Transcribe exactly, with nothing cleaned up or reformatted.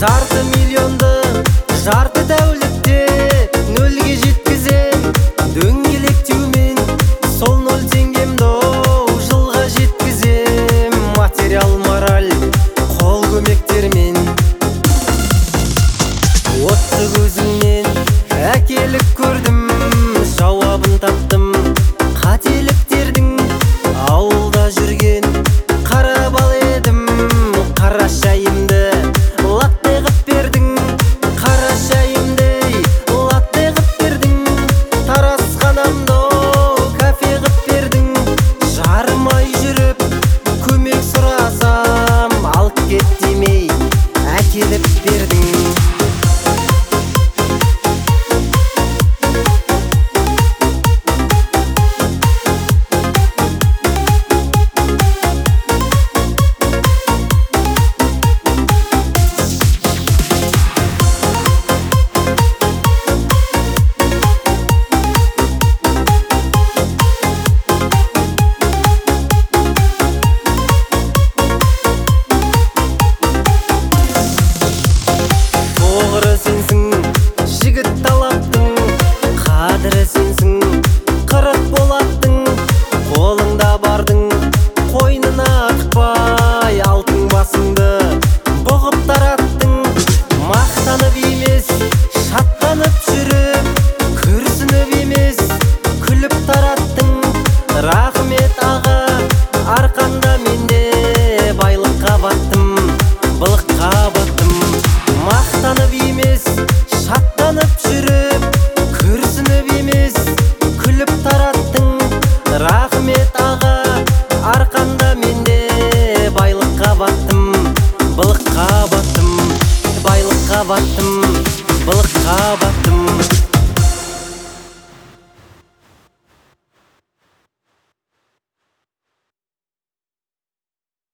Жарты миллионды жарты тәулікте нөлге жеткізем дөңгелек теумен. Сол нөл теңгемді жылға жеткізем материал мораль қол көмектермен. Отты көзіңнен әкелік көрдім, жауабын таптым қателіктердің. Ауылда жүрген қара бал едім, қара шайымды латте қып бердің. Қара шайымдей латте қып бердің, тарасқанамды кафе қып бердің. Жарымай жүріп көмек сұрасам алып кет демей әкеліп бердің. Жігіт талаптың қадірі сенсің, қырық болаттың қолыңда бардың. Қойнына тықпай алтын басыңды бұғып тараттың. Мақтанып емес шаттанып жүріп, күрсініп емес күліп тараттың. Рахмет аға, арқанда менде байлыққа баттым, былыққа баттым. Мақтанып емес шаттанып жүріп, күрсініп емес күліп тараттың. Рахмет аға, арқанда менде байлыққа баттым, былыққа баттым. Байлыққа баттым, былыққа баттым.